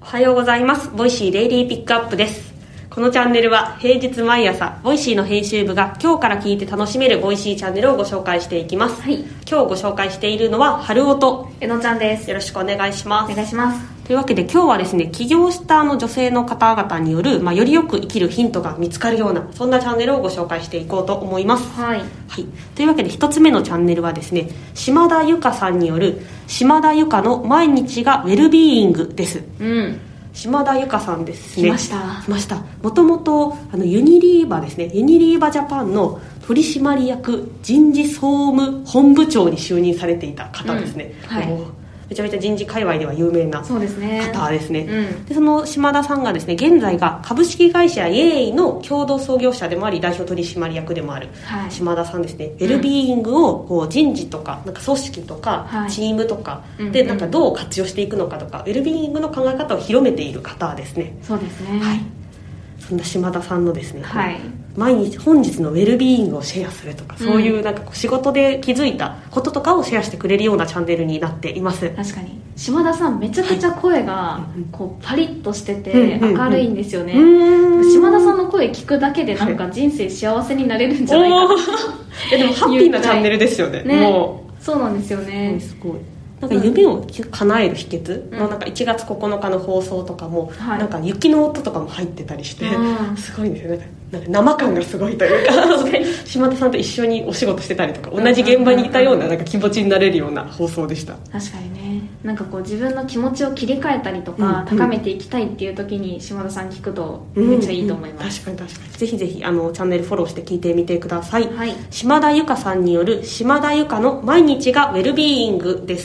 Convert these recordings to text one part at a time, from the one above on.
おはようございます。ボイシーデイリーピックアップです。このチャンネルは平日毎朝ボイシーの編集部が今日から聞いて楽しめるボイシーチャンネルをご紹介していきます、はい、今日ご紹介しているのは春尾とえのちゃんです。 よろしくお願いします。 お願いします。 というわけで今日はですね、起業した女性の方々による、よりよく生きるヒントが見つかるようなそんなチャンネルをご紹介していこうと思います。 はい、 はい、というわけで一つ目のチャンネルはですね、島田由香さんによる島田由香の毎日がウェルビーイングです。島田由香さんですね。 来ました。 もともとユニリーバですね、ユニリーバジャパンの取締役人事総務本部長に就任されていた方ですね。めちゃめちゃ人事界隈では有名な方ですね。でその島田さんがですね、現在が株式会社イエーイの共同創業者でもあり代表取締役でもある島田さんですね、ウェルビーイングをこう人事とか、なんか組織とかチームとかでなんかどう活用していくのかとか、ウェルビーイングの考え方を広めている方ですね。 そうですね。 そんな島田さんのですね、毎日本日のウェルビーイングをシェアするとか、そういうなんか仕事で気づいたこととかをシェアしてくれるようなチャンネルになっています。 確かに島田さんめちゃくちゃ声がこうパリッとしてて明るいんですよね。島田さんの声聞くだけでなんか人生幸せになれるんじゃないかなでもハッピーなチャンネルですよね。もうそうなんですよね。 すごいなんか夢を叶える秘訣のなんか1月9日の放送とかも、なんか雪の音とかも入ってたりして、すごいんですよ。なんか生感がすごいというか島田さんと一緒にお仕事してたりとか、同じ現場にいたようななんか気持ちになれるような放送でした。 確かにね。なんかこう自分の気持ちを切り替えたりとか、高めていきたいっていう時に島田さん聞くとめっちゃいいと思います。 確かにぜひぜひチャンネルフォローして聞いてみてください。島田由香さんによる島田由香の毎日がウェルビーイングです。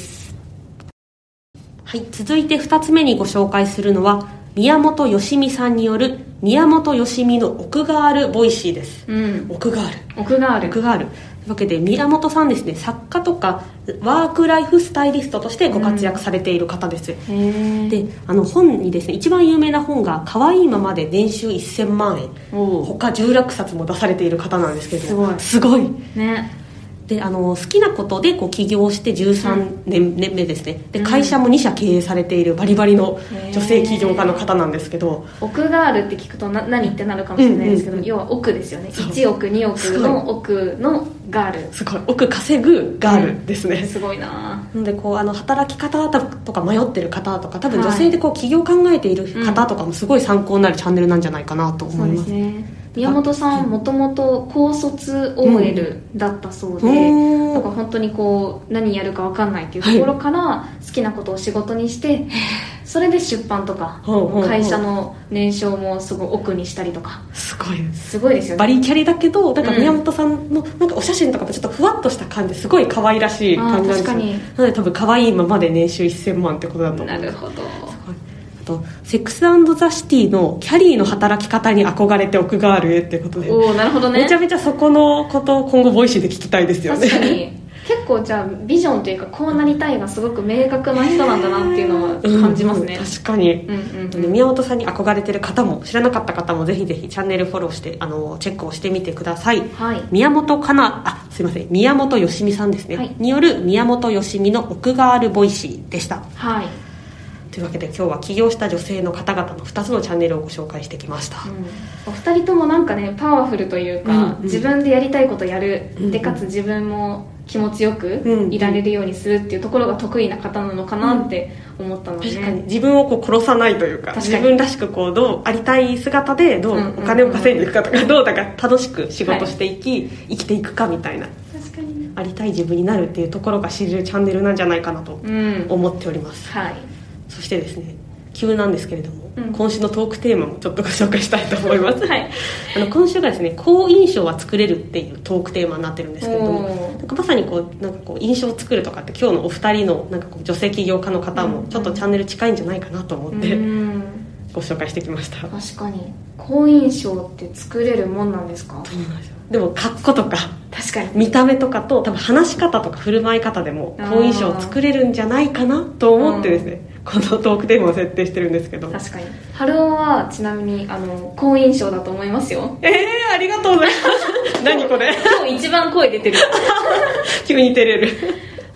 続いて2つ目にご紹介するのは宮本よしみさんによる宮本よしみの奥があるボイシーです。奥があるというわけで、宮本さんですね、作家とかワークライフスタイリストとしてご活躍されている方です。で本にですね、一番有名な本が可愛いままで年収1000万円、他16冊も出されている方なんですけど、すごいね。で好きなことでこう起業して13年目ですね。で会社も2社経営されているバリバリの女性起業家の方なんですけど、 億があるって聞くと何ってなるかもしれないですけど、要は億ですよね。1億2億の億のガール、 すごい億稼ぐガールですね。 すごいな。 のでこう働き方とか迷ってる方とか、多分女性でこう起業考えている方とかもすごい参考になるチャンネルなんじゃないかなと思います。 そうですね。宮本さんもともと高卒 OL だったそうで、なんか本当にこう何やるか分かんないっていうところから好きなことを仕事にして、それで出版とか会社の年商もすごい奥にしたりとか、すごいですよね。 バリキャリだけど、なんか宮本さんのなんかお写真とかもちょっとふわっとした感じですごい可愛らしい感じなんですよ。なので多分可愛いままで年収1000万ってことだと思う。 なるほど。 セックス&ザ・シティのキャリーの働き方に憧れて奥があるっていうことで、 なるほどね。 めちゃめちゃそこのことを今後ボイシーで聞きたいですよね。 確かに結構じゃあビジョンというかこうなりたいがすごく明確な人なんだなっていうのは感じますね。 確かに、宮本さんに憧れてる方も知らなかった方もぜひぜひチャンネルフォローしてチェックをしてみてください。宮本よしみさんですね、による宮本よしみの奥があるボイシーでした。というわけで今日は起業した女性の方々の2つのチャンネルをご紹介してきました。 お二人ともなんかね、パワフルというか、自分でやりたいことやる、でかつ自分も気持ちよくいられるようにするっていうところが得意な方なのかなって思ったので、 確かに自分をこう殺さないというか、自分らしくこうどうありたい姿でどうお金を稼いでいくかとか、どうだか楽しく仕事して生きていくかみたいな、 確かにありたい自分になるっていうところが知れるチャンネルなんじゃないかなと思っております。そしてですね、急なんですけれども、今週のトークテーマもちょっとご紹介したいと思います。今週がですね、好印象は作れるっていうトークテーマになってるんですけれども、なんかまさになんか印象を作るとかって今日のお二人のなんか女性起業家の方もちょっとチャンネル近いんじゃないかなと思ってご紹介してきました。 確かに好印象って作れるもんなんですか？ そうなんですよ。でも格好とか確かに見た目とかと多分話し方とか振る舞い方でも好印象を作れるんじゃないかなと思ってですね、このトークテーマを設定してるんですけど。 確かに春尾はちなみに好印象だと思いますよ。 ありがとうございます何これ今日一番声出てる急に照れる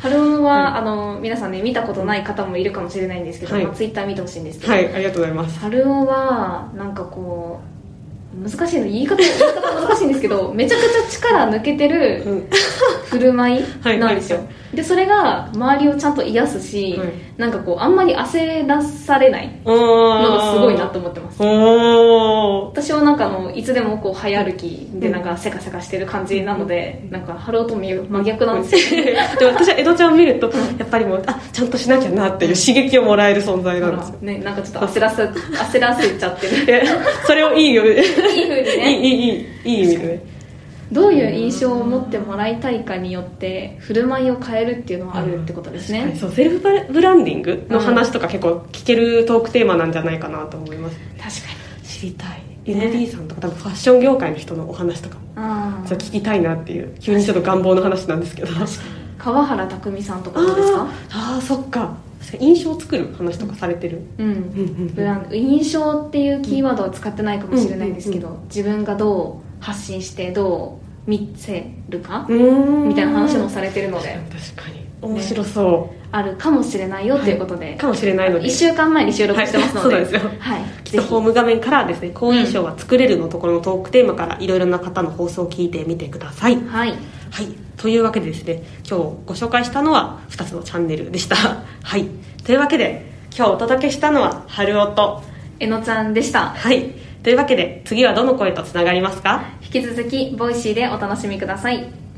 春尾は、皆さんね見たことない方もいるかもしれないんですけど、ツイッター見てほしいんですけど、 はい、ありがとうございます。 春尾はなんかこう難しいの、言い方難しいんですけどめちゃくちゃ力抜けてる振る舞いなんですよ。でそれが周りをちゃんと癒すし、なんかこうあんまり焦らされないのがすごいなと思ってます。私はなんかいつでもこう早歩きでなんかせかせかしてる感じなので、なんか春尾と真逆なんですよ。 でも私は江戸ちゃんを見ると、やっぱりもうちゃんとしなきゃなっていう刺激をもらえる存在なんですよ、 ね、なんかちょっと焦らせちゃってるそれをいいよね、 いい風にね、 いい意味でね。 どういう印象を持ってもらいたいかによって振る舞いを変えるっていうのはあるってことですね。 そう、セルフブランディングの話とか結構聞けるトークテーマなんじゃないかなと思います。 確かに知りたい。ND さんとか多分ファッション業界の人のお話とかも聞きたいなっていう、急にちょっと願望の話なんですけど。確かに川原拓実さんとかどうですか？ そっか、印象を作る話とかされてる、 印象っていうキーワードは使ってないかもしれないですけど、自分がどう発信してどう見せるかみたいな話もされてるので、 確かに面白そう、 あるかもしれないよということで、 かもしれないので 1週間前に収録してますので、 そうですよ、きっとホーム画面からですね、好印象は作れるのところのトークテーマからいろいろな方の放送を聞いてみてください。はい、というわけでですね、今日ご紹介したのは2つのチャンネルでした。はい、というわけで今日お届けしたのは春尾とえのちゃんでした。 はい、というわけで次はどの声とつながりますか？ 引き続きボイシーでお楽しみください。